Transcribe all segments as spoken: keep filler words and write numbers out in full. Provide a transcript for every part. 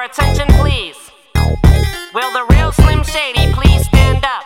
attention, please? Will the real Slim Shady please stand up?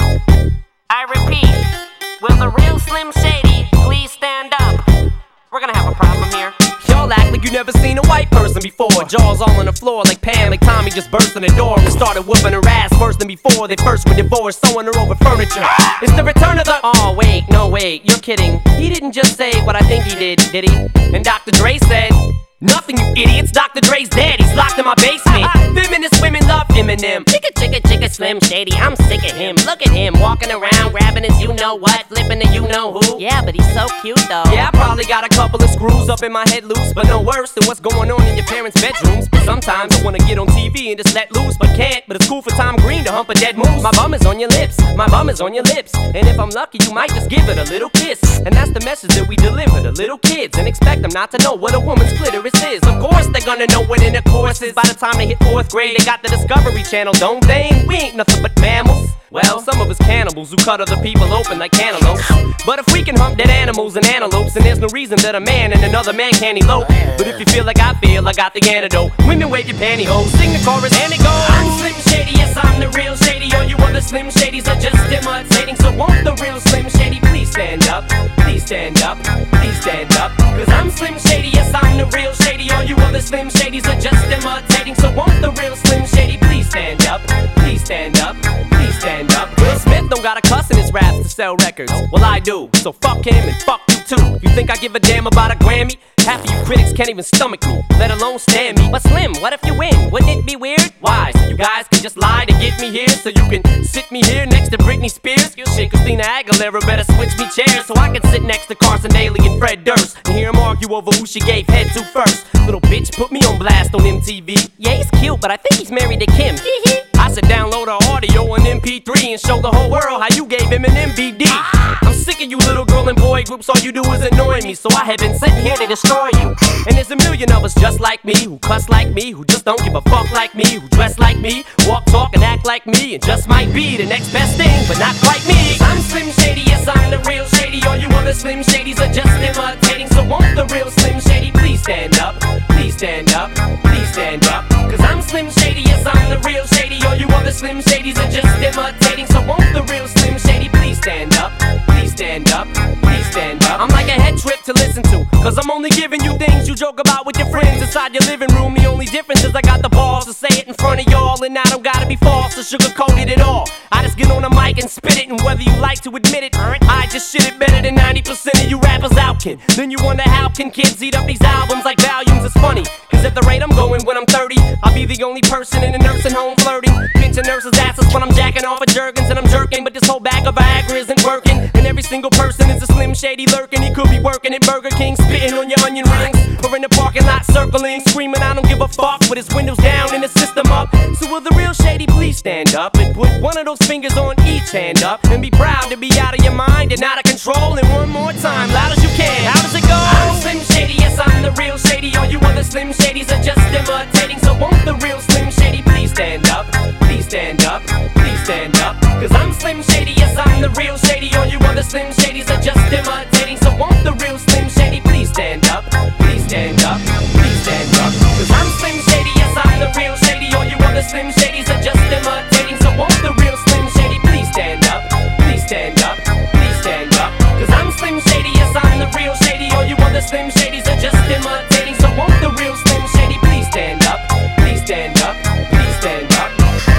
I repeat, will the real Slim Shady please stand up? We're gonna have a problem here. Y'all act like you never seen a white person before. Jaws all on the floor like Pam, like Tommy just burst in the door and started whooping her ass worse than before. They first were divorced, sewing her over furniture. It's the return of the... Oh wait, no wait, you're kidding. He didn't just say what I think he did, did he? And Doctor Dre said... Nothing, you idiots. Doctor Dre's dead. He's locked in my basement. Feminist women love Eminem. Chicka, chicka, chicka, Slim Shady. I'm sick of him. Look at him walking around, grabbing his you-know-what, flipping the you-know-who. Yeah, but he's so cute, though. Yeah, I probably got a couple of screws up in my head loose, but no worse than what's going on in your parents' bedrooms. But sometimes I wanna get on T V and just let loose, but can't. But it's cool for Tom Green to hump a dead moose. My bum is on your lips. My bum is on your lips. And if I'm lucky, you might just give it a little kiss. And that's the message that we deliver to little kids, and expect them not to know what a woman's clitoris is. Of course they're gonna know what intercourse is. By the time they hit fourth grade, they got the Discovery Channel, don't they? We ain't nothing but mammals. Well, some of us cannibals who cut other people open like cantaloupes. But if we can hump dead animals and antelopes, then there's no reason that a man and another man can't elope. But if you feel like I feel, I got the antidote. Women wave your pantyhose, sing the chorus and it goes. I'm Slim Shady, yes I'm the real Shady. All you other Slim Shadys are just imitating. So won't the real Slim Shady please stand up? Please stand up, please stand up. Cause I'm Slim Shady, yes I'm the real Shady. All you other Slim Shadys are just imitating. So won't the real Slim Shady please stand up? Please stand up, please stand up. Will Smith don't got a cuss in his raps to sell records. Well I do, so fuck him and fuck you too. You think I give a damn about a Grammy? Half of you critics can't even stomach me, let alone stand me. But Slim, what if you win? Wouldn't it be weird? Why? So you guys can just lie to get me here, so you can sit me here next to Britney Spears? Shit, Christina Aguilera better switch me chairs so I can sit next to Carson Daly and Fred Durst and hear them argue over who she gave head to first. Little bitch put me on blast on M T V. Yeah, he's cute, but I think he's married to Kim. I should download her audio on M P three and show the whole world how you gave him an M V D. I'm sick of you little girl and boy groups, all you do is annoy me, so I have been sitting here to destroy you. And there's a million of us just like me, who cuss like me, who just don't give a fuck like me, who dress like me, walk, talk, and act like me, and just might be the next best thing, but not quite me. I'm Slim Shady, yes I'm the real Shady. All you other Slim Shadys are just imitating. So won't the real Slim Shady please stand up? Please stand up, please stand up. Cause I'm Slim Shady, yes I'm the real Shady. All you other Slim Shadys are just imitating. So won't the real Slim Shady please stand up? Please stand up, please stand up. I'm like a head trip to listen to, cause I'm only giving you things you joke about with your friends inside your living room. The only difference is I got the balls to say it in front of y'all, and I don't gotta be false or sugarcoated at all. I just get on the mic and spit it, and whether you like to admit it, I just shit it better than ninety percent of you rappers out, kid. Then you wonder how can kids eat up these albums like volumes. It's funny, cause at the rate I'm going when I'm thirty, I'll be the only person in a nursing home flirting, pinching nurses' asses when I'm jacking off of Jergens and I'm jerking. But this whole bag of Viagra isn't working, and every single person is a Slim Shady lurking. He could be working at Burger King, spitting on your onion rings, or in the parking lot circling, screaming I don't give a fuck, with his windows down and his system up. So will the real Shady please stand up and put one of those fingers on each hand up, and be proud to be out of your mind and out of control. And one more time, loud as you can, how does it go? I'm Slim Shady, yes I'm the real Shady. All you other Slim Shadys are just imitating. So won't the real Slim Shady please stand up? Please stand up, please stand up. Cause I'm Slim Shady, yes I'm the real Shady. All you other Slim Shadys are just imitating. So won't the real Slim Shady please stand up? Please stand up, please stand up. Cause I'm Slim Shady, yes I'm the real Shady. All you other Slim Shadys are just imitating. So won't the real Slim Shady please stand up? Please stand up, please stand up. Cause I'm Slim Shady, yes I'm the real Shady. All you other Slim Shadys are just imitating. So won't the real Slim Shady please stand up? Please stand up, please stand up.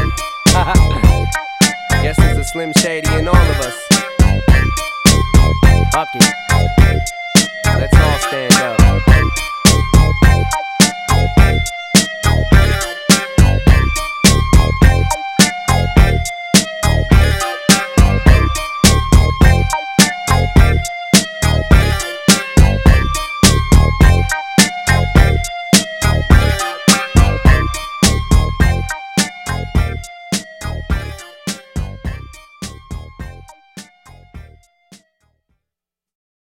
Guess there's a Slim Shady in all of us. Fuck it. Let's all stand up.